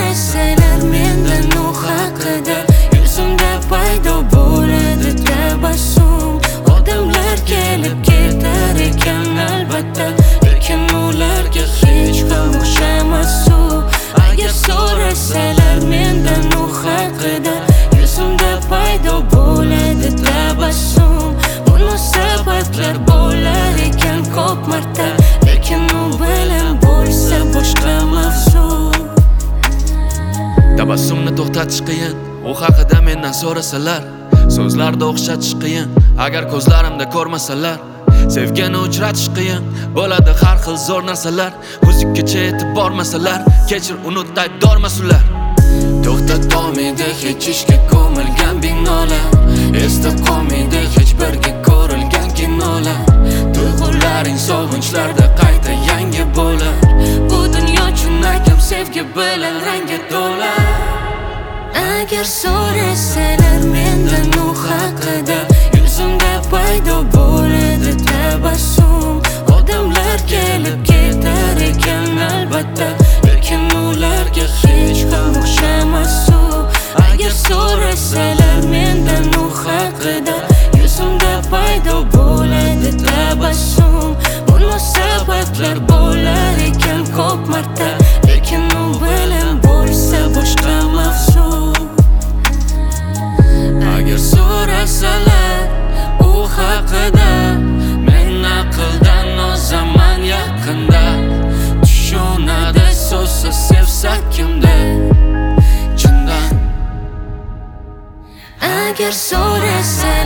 so'rasalar mendan u haqida, yuzimda paydo bo'ladi tabassum. Odamlar kelib ketar ekan albatta, lekin ularga hech ham o'xshamas u. Agar so'rasalar mendan u haqida, yuzimda paydo bo'ladi tabassum. Munosabatlar bo'lar ekan ko'p marta, lekin u bilan bo'lsa boshqa mavzu. Tabassumni to'xtatish qiyin, u haqida mendan so'rasalar. So'zlarda o'xshatish qiyin, agar ko'zlarimda ko'rmasalar. Sevgini uchratish qiyin, bo'ladi har xil zo'r narsalar. Muzigacha yetib bormasalar, kechir unut aybdormas ular. To'xtatolmaydi hech ishga ko'milgan binolar, esda qolmaydi hech birga ko'rilgan kinolar. Tuyg'ularing sog'inchlarda qayta yangi bo'lar. Bu dunyo chinakam sevgi bilan rangi to'lar. Agar so'rasalar mendan u haqida, yuzimda paydo bo'ladi tabassum. Odamlar kelib ketar ekan albatta, lekin ularga hech ham o'xshamas u. Agar so'rasalar mendan u haqida, yuzimda paydo bo'ladi tabassum. Munosabatlar bo'lar ekan ko'p marta, lekin u bilan bo'lsa boshqa mavzu. Agar so'rasalar u haqida, men aqldan ozaman yaqinda. Tushunadi so'zsiz sevsa kimda chindan. Agar so'rasalar